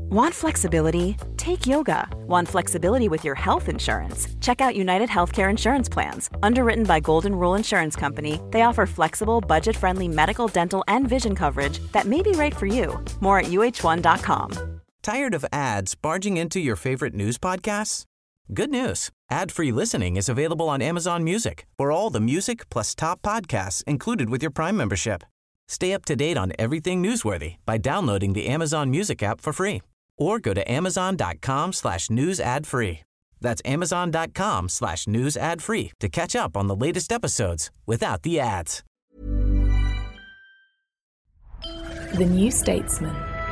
Want flexibility? Take yoga. Want flexibility with your health insurance? Check out United Healthcare Insurance Plans. Underwritten by Golden Rule Insurance Company, they offer flexible, budget-friendly medical, dental, and vision coverage that may be right for you. More at uh1.com. Tired of ads barging into your favorite news podcasts? Good news. Ad-free listening is available on Amazon Music for all the music plus top podcasts included with your Prime membership. Stay up to date on everything newsworthy by downloading the Amazon Music app for free or go to amazon.com/news ad free. That's amazon.com/news ad free to catch up on the latest episodes without the ads. The New Statesman.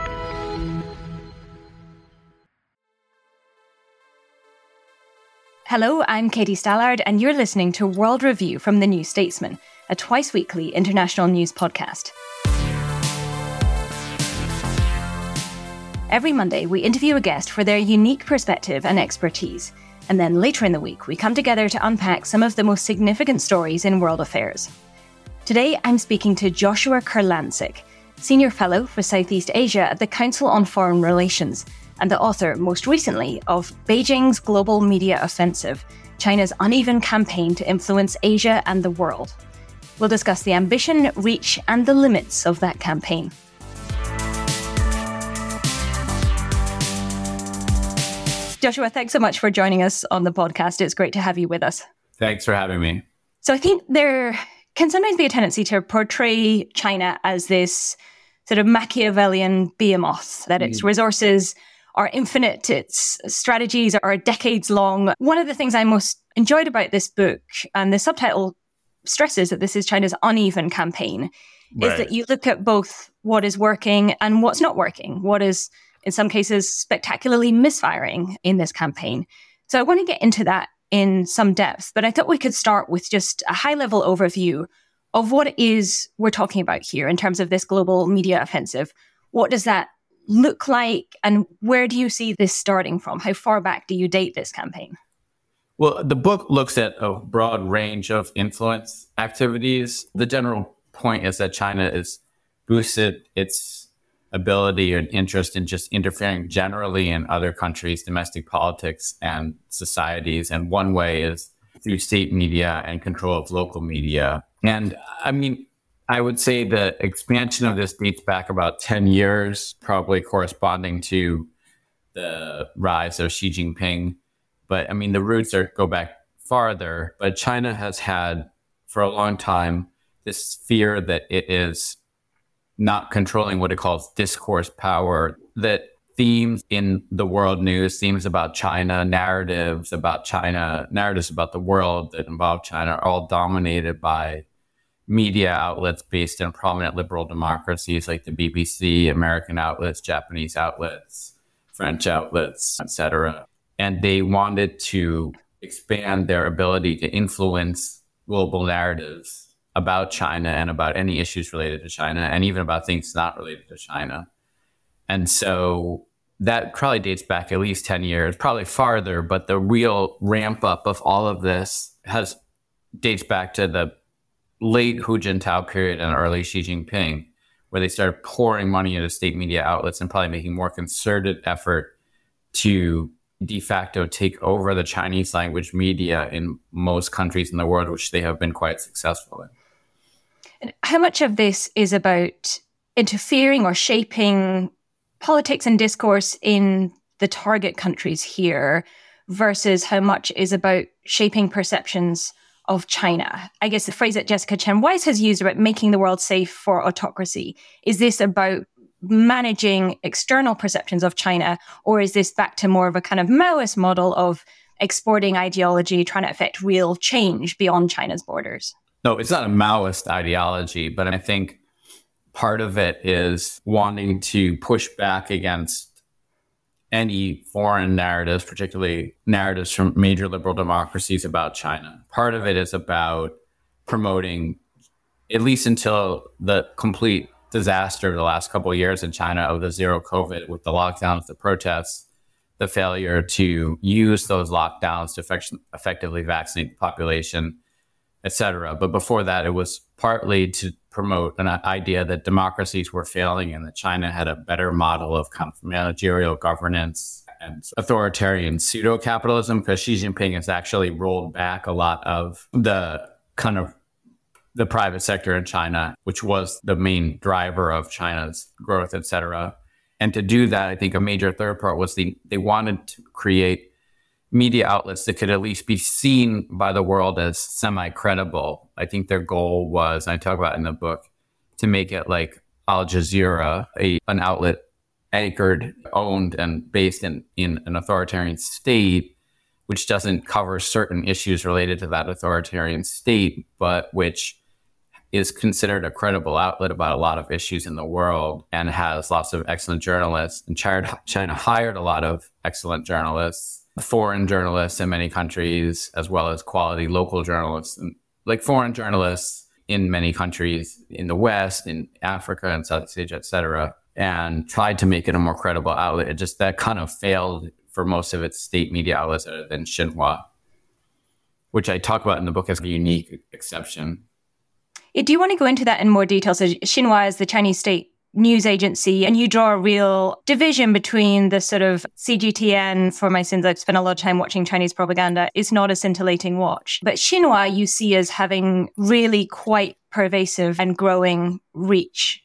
Hello, I'm Katie Stallard, and you're listening to World Review from The New Statesman, a twice-weekly international news podcast. Every Monday, we interview a guest for their unique perspective and expertise, and then later in the week, we come together to unpack some of the most significant stories in world affairs. Today, I'm speaking to Joshua Kurlantzick, Senior Fellow for Southeast Asia at the Council on Foreign Relations, and the author, most recently, of Beijing's Global Media Offensive, China's Uneven Campaign to Influence Asia and the World. We'll discuss the ambition, reach, and the limits of that campaign. Joshua, thanks so much for joining us on the podcast. It's great to have you with us. Thanks for having me. So I think there can sometimes be a tendency to portray China as this sort of Machiavellian behemoth, that its resources are infinite, its strategies are decades long. One of the things I most enjoyed about this book, and the subtitle stresses that this is China's uneven campaign, is that you look at both what is working and what's not working, what is, in some cases, spectacularly misfiring in this campaign. So I want to get into that in some depth, but I thought we could start with just a high-level overview of what it is we're talking about here in terms of this global media offensive. What does that look like, and where do you see this starting from? How far back do you date this campaign? Well, the book looks at a broad range of influence activities. The general point is that China has boosted its ability and interest in just interfering generally in other countries' domestic politics and societies. And one way is through state media and control of local media. And I mean, I would say the expansion of this dates back about 10 years, probably corresponding to the rise of Xi Jinping. But I mean, the roots go back farther. But China has had for a long time this fear that it is not controlling what it calls discourse power, that themes in the world news, themes about China, narratives about the world that involve China are all dominated by media outlets based in prominent liberal democracies like the BBC, American outlets, Japanese outlets, French outlets, etc. And they wanted to expand their ability to influence global narratives about China and about any issues related to China, and even about things not related to China. And so that probably dates back at least 10 years, probably farther, but the real ramp up of all of this dates back to the late Hu Jintao period and early Xi Jinping, where they started pouring money into state media outlets and probably making more concerted effort to de facto take over the Chinese language media in most countries in the world, which they have been quite successful in. And how much of this is about interfering or shaping politics and discourse in the target countries here versus how much is about shaping perceptions of China? I guess the phrase that Jessica Chen Weiss has used about making the world safe for autocracy, is this about managing external perceptions of China, or is this back to more of a kind of Maoist model of exporting ideology, trying to affect real change beyond China's borders? No, it's not a Maoist ideology, but I think part of it is wanting to push back against any foreign narratives, particularly narratives from major liberal democracies about China. Part of it is about promoting, at least until the complete disaster of the last couple of years in China of the zero COVID with the lockdowns, the protests, the failure to use those lockdowns to effectively vaccinate the population, et cetera. But before that, it was partly to promote an idea that democracies were failing and that China had a better model of kind of managerial governance and authoritarian pseudo-capitalism, because Xi Jinping has actually rolled back a lot of the kind of the private sector in China, which was the main driver of China's growth, et cetera. And to do that, I think a major third part was they wanted to create media outlets that could at least be seen by the world as semi-credible. I think their goal was, and I talk about it in the book, to make it like Al Jazeera, an outlet anchored, owned, and based in an authoritarian state, which doesn't cover certain issues related to that authoritarian state, but which is considered a credible outlet about a lot of issues in the world and has lots of excellent journalists. And China hired a lot of excellent journalists, foreign journalists in many countries, as well as quality local journalists, and like foreign journalists in many countries in the West, in Africa and Southeast Asia, et cetera, and tried to make it a more credible outlet. It just, that kind of failed for most of its state media outlets other than Xinhua, which I talk about in the book as a unique exception. Do you want to go into that in more detail? So Xinhua is the Chinese state news agency, and you draw a real division between the sort of CGTN. For my sins, I've spent a lot of time watching Chinese propaganda. It's not a scintillating watch. But Xinhua you see as having really quite pervasive and growing reach.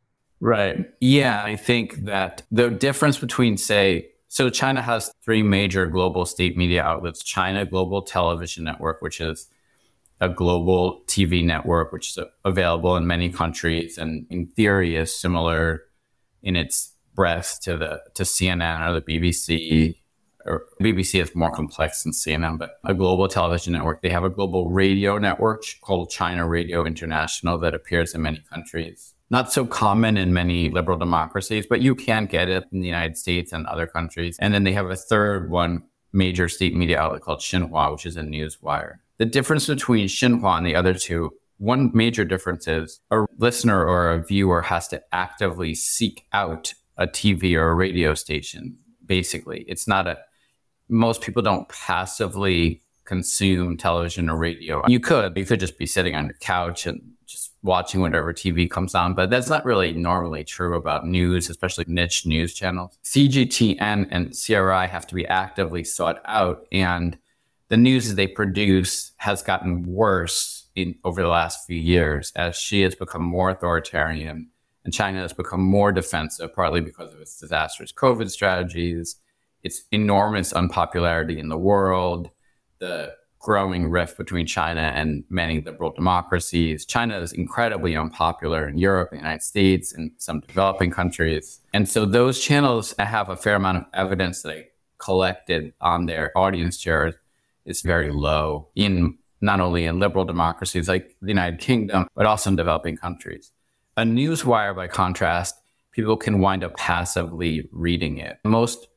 Right. Yeah, I think that the difference between, so China has three major global state media outlets: China Global Television Network, which is a global TV network, which is available in many countries and in theory is similar in its breadth to CNN or the BBC. Or BBC is more complex than CNN, but a global television network. They have a global radio network called China Radio International that appears in many countries. Not so common in many liberal democracies, but you can get it in the United States and other countries. And then they have a third one, major state media outlet called Xinhua, which is a newswire. The difference between Xinhua and the other two, one major difference is a listener or a viewer has to actively seek out a TV or a radio station. Basically, it's not most people don't passively consume television or radio. You could just be sitting on your couch and just watching whatever TV comes on, but that's not really normally true about news, especially niche news channels. CGTN and CRI have to be actively sought out, and the news that they produce has gotten worse over the last few years as Xi has become more authoritarian and China has become more defensive, partly because of its disastrous COVID strategies, its enormous unpopularity in the world, the growing rift between China and many liberal democracies. China is incredibly unpopular in Europe, the United States, and some developing countries. And so those channels have a fair amount of evidence that I collected on their audience shares is very low in not only in liberal democracies like the United Kingdom, but also in developing countries. A newswire, by contrast, people can wind up passively reading it. Most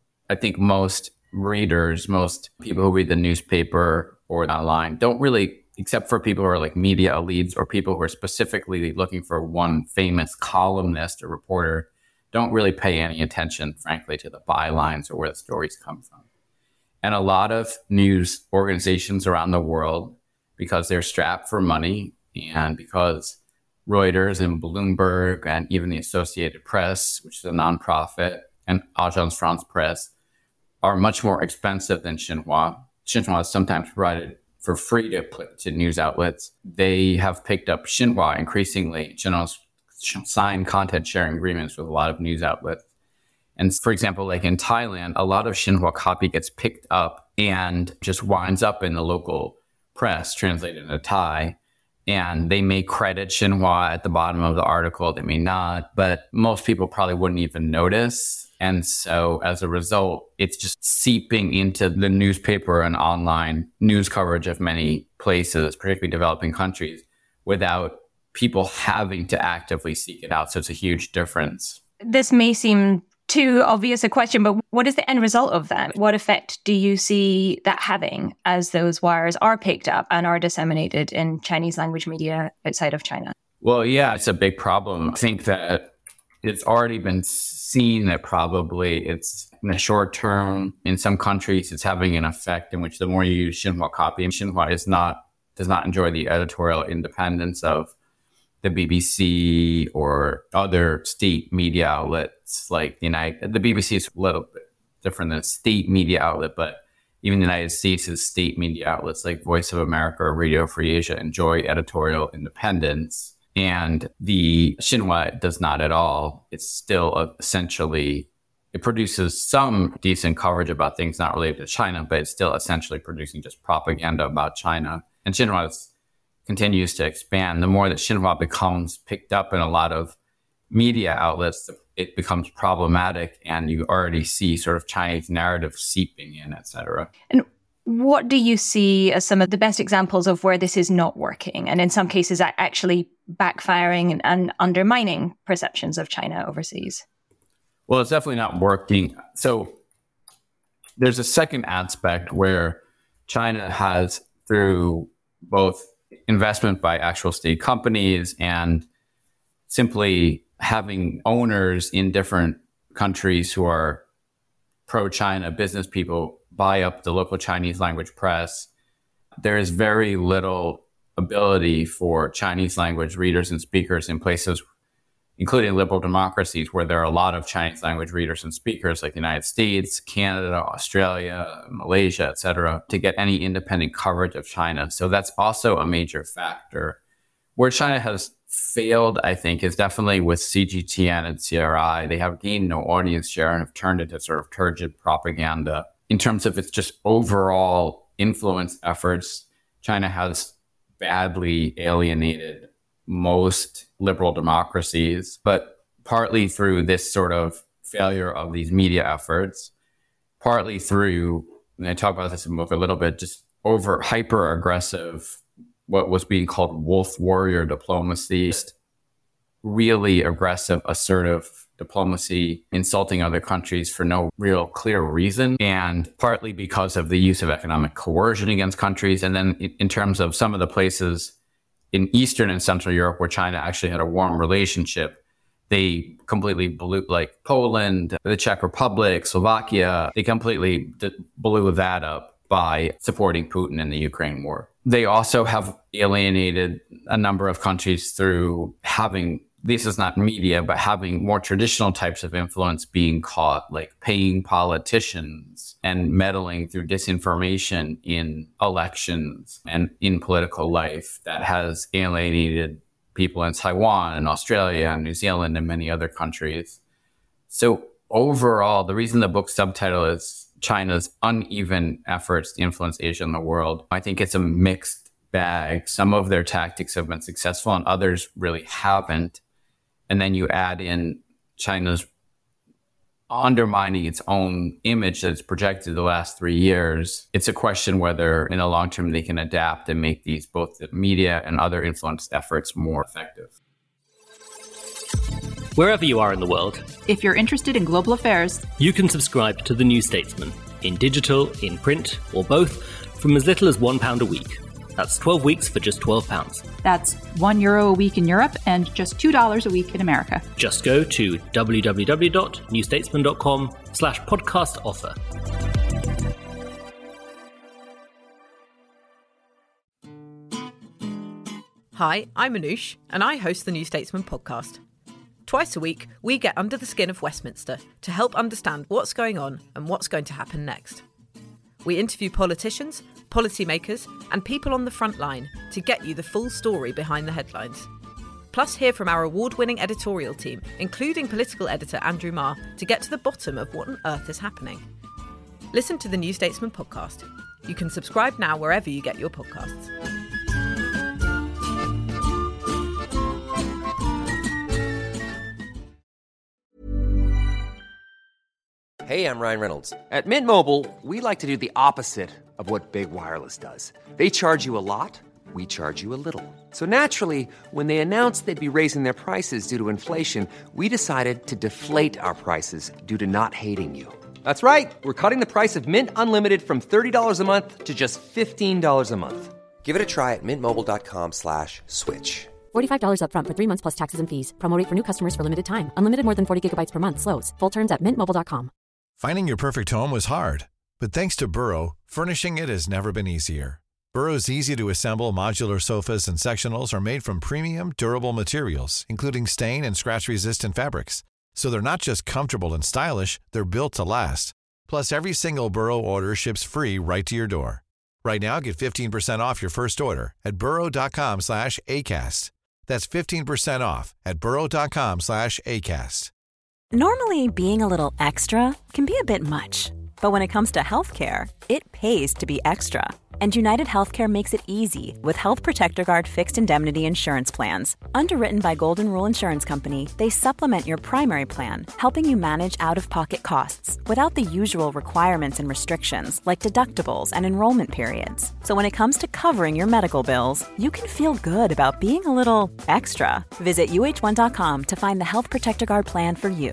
readers, most people who read the newspaper or online don't really, except for people who are like media elites or people who are specifically looking for one famous columnist or reporter, don't really pay any attention, frankly, to the bylines or where the stories come from. And a lot of news organizations around the world, because they're strapped for money and because Reuters and Bloomberg and even the Associated Press, which is a nonprofit, and Agence France Presse are much more expensive than Xinhua. Xinhua is sometimes provided for free to news outlets. They have picked up Xinhua increasingly. Xinhua's signed content sharing agreements with a lot of news outlets. And for example, like in Thailand, a lot of Xinhua copy gets picked up and just winds up in the local press, translated into Thai. And they may credit Xinhua at the bottom of the article, they may not, but most people probably wouldn't even notice. And so as a result, it's just seeping into the newspaper and online news coverage of many places, particularly developing countries, without people having to actively seek it out. So it's a huge difference. This may seem too obvious a question, but what is the end result of that? What effect do you see that having as those wires are picked up and are disseminated in Chinese language media outside of China? Well, yeah, it's a big problem. I think that it's already been seen that probably it's in the short term, in some countries, it's having an effect in which the more you use Xinhua copy, and Xinhua does not enjoy the editorial independence of the BBC or other state media outlets like the BBC is a little bit different than a state media outlet, but even the United States' state media outlets like Voice of America or Radio Free Asia enjoy editorial independence. And the Xinhua does not at all. It's still essentially, it produces some decent coverage about things not related to China, but it's still essentially producing just propaganda about China. And Xinhua continues to expand. The more that Xinhua becomes picked up in a lot of media outlets, it becomes problematic, and you already see sort of Chinese narrative seeping in, et cetera. And what do you see as some of the best examples of where this is not working, and in some cases actually backfiring and undermining perceptions of China overseas? Well, it's definitely not working. So there's a second aspect where China has, through both investment by actual state companies and simply having owners in different countries who are pro-China business people buy up the local Chinese language press, there is very little ability for Chinese language readers and speakers in places, including liberal democracies, where there are a lot of Chinese language readers and speakers like the United States, Canada, Australia, Malaysia, et cetera, to get any independent coverage of China. So that's also a major factor. Where China has failed, I think, is definitely with CGTN and CRI. They have gained no audience share and have turned into sort of turgid propaganda. In terms of its just overall influence efforts, China has badly alienated most liberal democracies, but partly through this sort of failure of these media efforts, partly through, and I talk about this in the book a little bit, just hyper aggressive, what was being called wolf warrior diplomacy, really aggressive, assertive diplomacy, insulting other countries for no real clear reason, and partly because of the use of economic coercion against countries. And then in terms of some of the places in Eastern and Central Europe where China actually had a warm relationship, they completely blew, like Poland, the Czech Republic, Slovakia, they completely blew that up by supporting Putin in the Ukraine war. They also have alienated a number of countries through having, this is not media, but having more traditional types of influence being caught, like paying politicians and meddling through disinformation in elections and in political life that has alienated people in Taiwan and Australia and New Zealand and many other countries. So overall, the reason the book's subtitle is China's uneven efforts to influence Asia and the world, I think it's a mixed bag. Some of their tactics have been successful and others really haven't. And then you add in China's undermining its own image that's projected the last 3 years. It's a question whether in the long term they can adapt and make these, both the media and other influence efforts, more effective. Wherever you are in the world, if you're interested in global affairs, you can subscribe to The New Statesman in digital, in print, or both from as little as £1 a week. That's 12 weeks for just £12. That's €1 a week in Europe and just $2 a week in America. Just go to www.newstatesman.com/podcast offer. Hi, I'm Anoush, and I host the New Statesman podcast. Twice a week, we get under the skin of Westminster to help understand what's going on and what's going to happen next. We interview politicians, policymakers, and people on the front line to get you the full story behind the headlines. Plus, hear from our award-winning editorial team, including political editor Andrew Marr, to get to the bottom of what on earth is happening. Listen to the New Statesman podcast. You can subscribe now wherever you get your podcasts. Hey, I'm Ryan Reynolds. At Mint Mobile, we like to do the opposite of what Big Wireless does. They charge you a lot, we charge you a little. So naturally, when they announced they'd be raising their prices due to inflation, we decided to deflate our prices due to not hating you. That's right. We're cutting the price of Mint Unlimited from $30 a month to just $15 a month. Give it a try at mintmobile.com/switch. $45 up front for 3 months plus taxes and fees. Promo rate for new customers for limited time. Unlimited more than 40 gigabytes per month slows. Full terms at mintmobile.com. Finding your perfect home was hard, but thanks to Burrow, furnishing it has never been easier. Burrow's easy-to-assemble modular sofas and sectionals are made from premium, durable materials, including stain and scratch-resistant fabrics. So they're not just comfortable and stylish, they're built to last. Plus, every single Burrow order ships free right to your door. Right now, get 15% off your first order at burrow.com/ACAST. That's 15% off at burrow.com/ACAST. Normally, being a little extra can be a bit much. But when it comes to healthcare, it pays to be extra. And United Healthcare makes it easy with Health Protector Guard fixed indemnity insurance plans. Underwritten by Golden Rule Insurance Company, they supplement your primary plan, helping you manage out-of-pocket costs without the usual requirements and restrictions like deductibles and enrollment periods. So when it comes to covering your medical bills, you can feel good about being a little extra. Visit uh1.com to find the Health Protector Guard plan for you.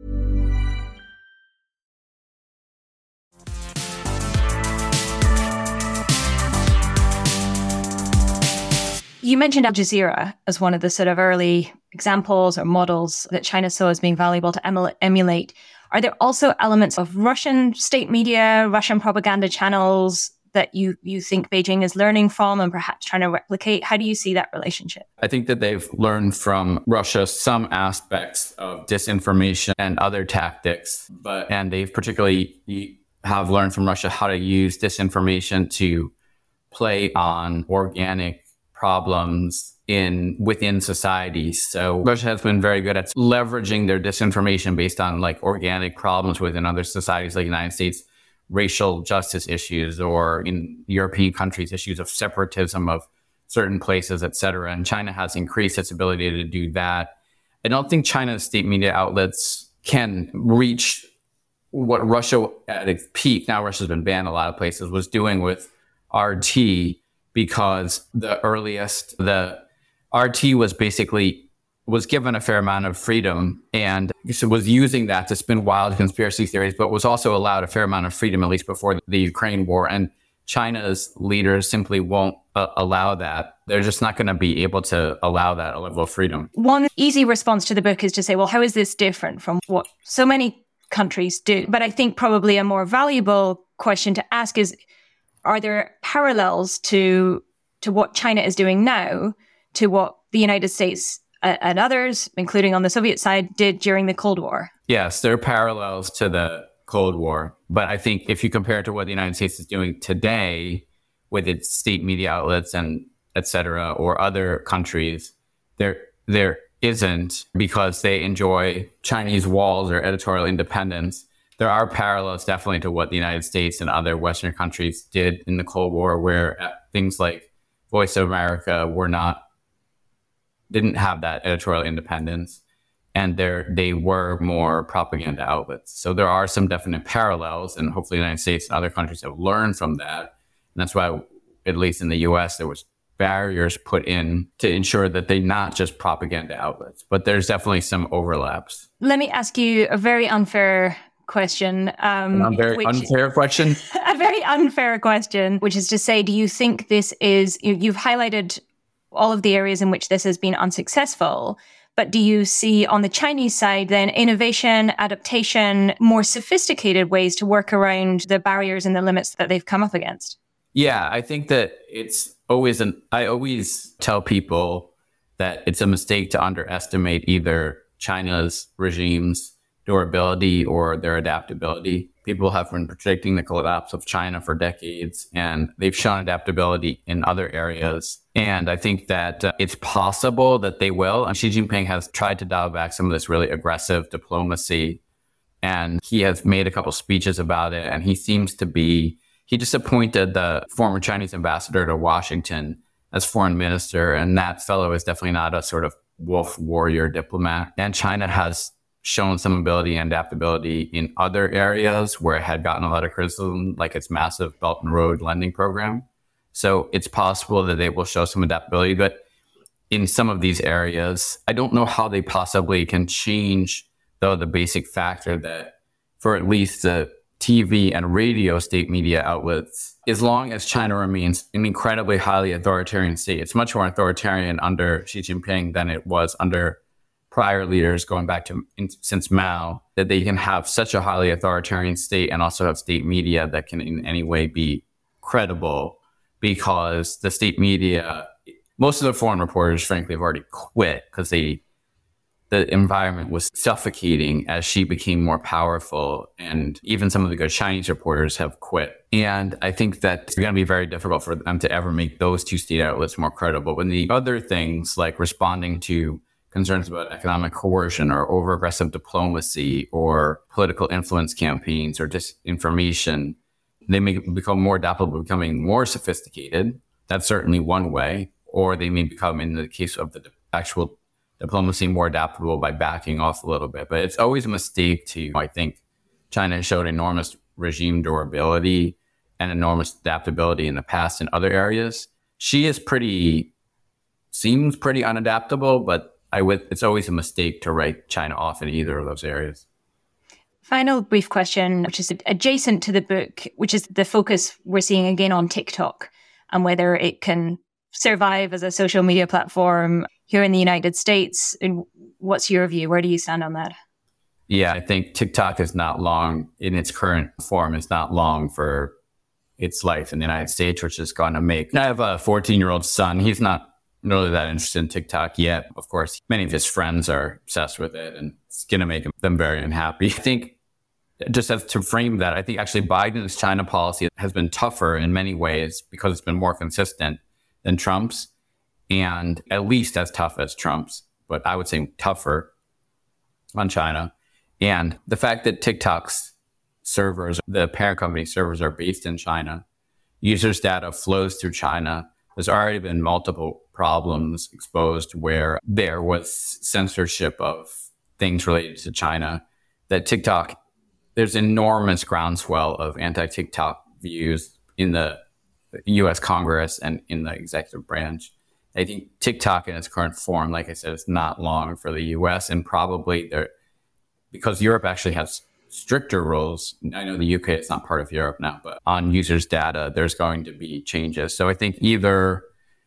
You mentioned Al Jazeera as one of the sort of early examples or models that China saw as being valuable to emulate. Are there also elements of Russian state media, Russian propaganda channels that you think Beijing is learning from and perhaps trying to replicate? How do you see that relationship? I think that they've learned from Russia some aspects of disinformation and other tactics, and they've particularly have learned from Russia how to use disinformation to play on organic problems within societies. So Russia has been very good at leveraging their disinformation based on like organic problems within other societies like the United States, racial justice issues, or in European countries, issues of separatism of certain places, etc. And China has increased its ability to do that. I don't think China's state media outlets can reach what Russia at its peak, now Russia's been banned a lot of places, was doing with RT, because the RT was given a fair amount of freedom and was using that to spin wild conspiracy theories, but was also allowed a fair amount of freedom, at least before the Ukraine war. And China's leaders simply won't allow that. They're just not going to be able to allow that level of freedom. One easy response to the book is to say, well, how is this different from what so many countries do? But I think probably a more valuable question to ask is, are there parallels to what China is doing now to what the United States and others, including on the Soviet side, did during the Cold War? Yes, there are parallels to the Cold War. But I think if you compare it to what the United States is doing today with its state media outlets and et cetera, or other countries, there isn't, because they enjoy Chinese walls or editorial independence. There are parallels definitely to what the United States and other Western countries did in the Cold War, where things like Voice of America didn't have that editorial independence, and they were more propaganda outlets. So there are some definite parallels, and hopefully the United States and other countries have learned from that. And that's why, at least in the US, there was barriers put in to ensure that they're not just propaganda outlets. But there's definitely some overlaps. Let me ask you a very unfair question. Unfair question? A very unfair question, which is to say, do you think this is, you've highlighted all of the areas in which this has been unsuccessful, but do you see on the Chinese side then innovation, adaptation, more sophisticated ways to work around the barriers and the limits that they've come up against? Yeah, I think that I always tell people that it's a mistake to underestimate either China's regime's durability or their adaptability. People have been predicting the collapse of China for decades, and they've shown adaptability in other areas. And I think that it's possible that they will. And Xi Jinping has tried to dial back some of this really aggressive diplomacy, and he has made a couple speeches about it. And he just appointed the former Chinese ambassador to Washington as foreign minister. And that fellow is definitely not a sort of wolf warrior diplomat. And China has shown some ability and adaptability in other areas where it had gotten a lot of criticism, like its massive Belt and Road lending program. So it's possible that they will show some adaptability. But in some of these areas, I don't know how they possibly can change, though, the basic factor that for at least the TV and radio state media outlets, as long as China remains an incredibly highly authoritarian state, it's much more authoritarian under Xi Jinping than it was under prior leaders going back to since Mao, that they can have such a highly authoritarian state and also have state media that can in any way be credible, because the state media, most of the foreign reporters, frankly, have already quit because the environment was suffocating as she became more powerful. And even some of the good Chinese reporters have quit. And I think that it's going to be very difficult for them to ever make those two state outlets more credible. When the other things like responding to concerns about economic coercion or over-aggressive diplomacy or political influence campaigns or disinformation, they may become more adaptable, becoming more sophisticated. That's certainly one way. Or they may become, in the case of the actual diplomacy, more adaptable by backing off a little bit. But it's always a mistake to, I think, China showed enormous regime durability and enormous adaptability in the past in other areas. She is seems pretty unadaptable, but it's always a mistake to write China off in either of those areas. Final brief question, which is adjacent to the book, which is the focus we're seeing again on TikTok and whether it can survive as a social media platform here in the United States. And what's your view? Where do you stand on that? Yeah, I think TikTok is not long in its current form. It's not long for its life in the United States, which is going to make... I have a 14-year-old son. He's not really that interested in TikTok yet. Of course, many of his friends are obsessed with it, and it's going to make them very unhappy. I think, just as to frame that, I think actually Biden's China policy has been tougher in many ways because it's been more consistent than Trump's, and at least as tough as Trump's, but I would say tougher on China. And the fact that TikTok's servers, the parent company servers, are based in China, users' data flows through China. There's already been multiple problems exposed where there was censorship of things related to China. That TikTok, there's enormous groundswell of anti-TikTok views in the U.S. Congress and in the executive branch. I think TikTok in its current form, like I said, is not long for the U.S. and probably because Europe actually has stricter rules. I know the UK is not part of Europe now, but on users' data, there's going to be changes. So I think either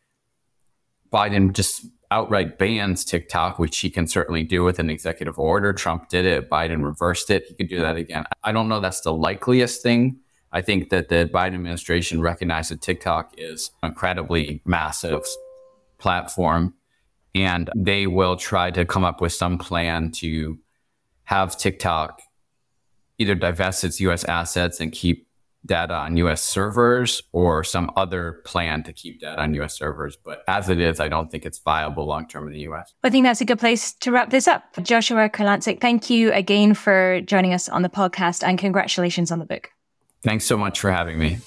Biden just outright bans TikTok, which he can certainly do with an executive order. Trump did it. Biden reversed it. He could do that again. I don't know that's the likeliest thing. I think that the Biden administration recognized that TikTok is an incredibly massive platform, and they will try to come up with some plan to have TikTok either divest its U.S. assets and keep data on U.S. servers, or some other plan to keep data on U.S. servers. But as it is, I don't think it's viable long-term in the U.S. I think that's a good place to wrap this up. Joshua Kurlantzick, thank you again for joining us on the podcast, and congratulations on the book. Thanks so much for having me.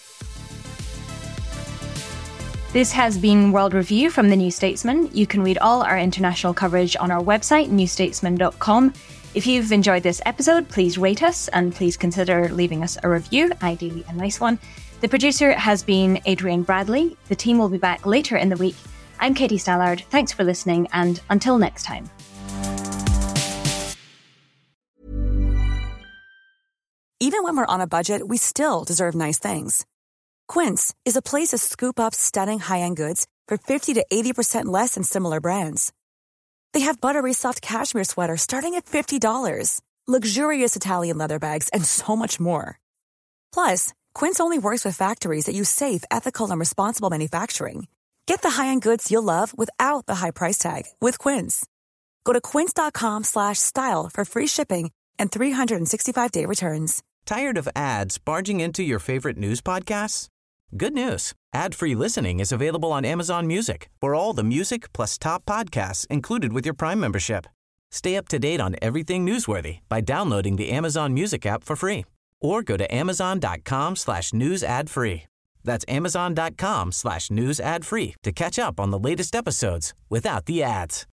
This has been World Review from The New Statesman. You can read all our international coverage on our website, newstatesman.com. If you've enjoyed this episode, please rate us and please consider leaving us a review, ideally a nice one. The producer has been Adrian Bradley. The team will be back later in the week. I'm Katie Stallard. Thanks for listening, and until next time. Even when we're on a budget, we still deserve nice things. Quince is a place to scoop up stunning high-end goods for 50 to 80% less than similar brands. They have buttery soft cashmere sweaters starting at $50, luxurious Italian leather bags, and so much more. Plus, Quince only works with factories that use safe, ethical, and responsible manufacturing. Get the high-end goods you'll love without the high price tag with Quince. Go to quince.com/style for free shipping and 365-day returns. Tired of ads barging into your favorite news podcasts? Good news. Ad-free listening is available on Amazon Music for all the music plus top podcasts included with your Prime membership. Stay up to date on everything newsworthy by downloading the Amazon Music app for free or go to amazon.com/news ad free. That's amazon.com/news ad free to catch up on the latest episodes without the ads.